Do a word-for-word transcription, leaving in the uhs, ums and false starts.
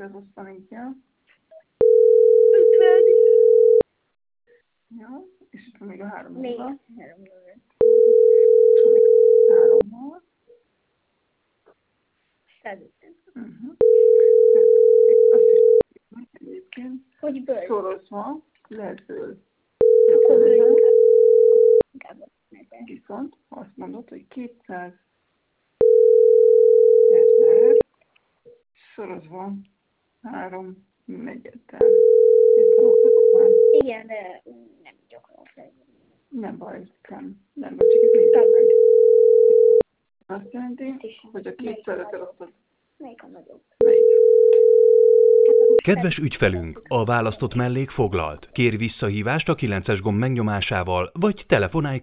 százosztani kell. ötven. Jó, és itt van még a három Még nulla. három nulla. Hárommal. százötven. Uh-huh. Azt is tudjuk egyébként. Hogy bőr? Szorozva lehet ből. Akkor bőr inkább. Inkább azt mondom. Viszont azt mondod, hogy kétszáz ezer szorozva három negyeddel. Értelmetek már? Igen, de nem gyakorlom fel. Nem baj, nem. Nem baj, csak itt nézzük meg. Azt jelenti, hogy a kétszeret elosztod. Melyik a nagyobb? Melyik? Kedves ügyfelünk, a választott mellék foglalt. Kér visszahívást a kilences gomb megnyomásával, vagy telefonálj